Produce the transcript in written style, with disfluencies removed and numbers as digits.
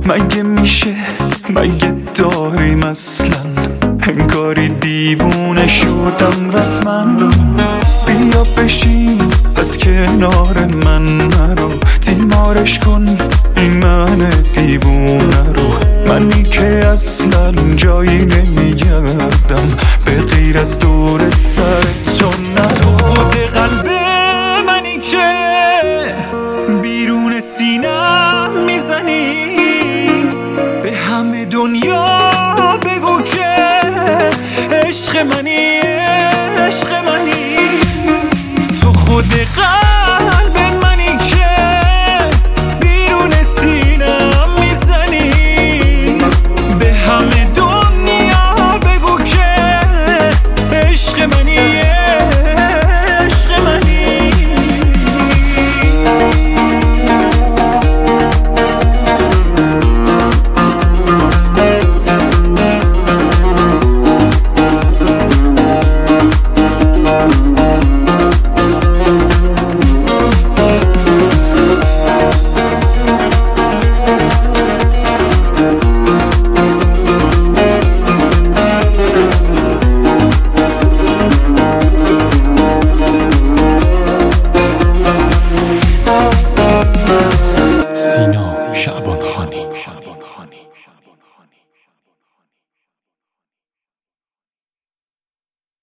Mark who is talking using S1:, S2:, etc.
S1: مگه میشه، مگه داریم اصلا؟ انگاری دیوونه شدم رسما. بیا بشین از کنار من، نرو تیمارش کن این من دیوونه رو. منی که اصلا جایی نمیگردم به غیر از دور سر تو. نه تو خود قلب منی که بیرون سینم میزنی، به همه دنیا بگو که عشق منی.